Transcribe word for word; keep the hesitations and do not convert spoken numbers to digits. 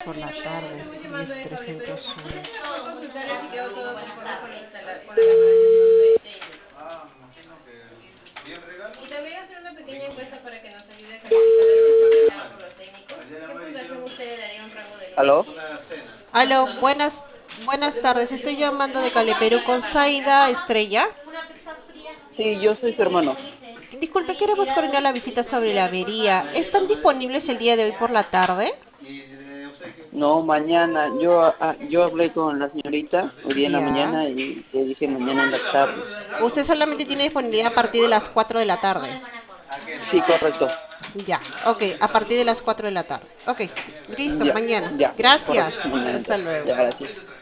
Por la tarde, Estoy llamando diez de Cable Perú trescientos uno. para consultar si quedó todo conforme con la, instala- con la reparación de Taylor. Y también hacer una pequeña encuesta para que nos ayude a calificar el servicio brindado por los técnicos. ¿Qué puntuación usted le daría un rango del uno al ¿Aló? cinco? Aló, buenas, buenas tardes. Estoy llamando de Cale Perú con Zaida Estrella. Sí, yo soy su hermano. Disculpe, queremos coordinar la visita sobre la avería. ¿Están disponibles el día de hoy por la tarde? No, mañana. Yo ah, yo hablé con la señorita hoy día en la Ya. mañana y le dije mañana en la tarde. Usted solamente tiene disponibilidad a partir de las cuatro de la tarde. Sí, correcto. Ya, ok, a partir de las cuatro de la tarde. Ok, listo, Ya, mañana. ya, correcto. Gracias. Mañana Hasta entonces. luego. Ya, gracias.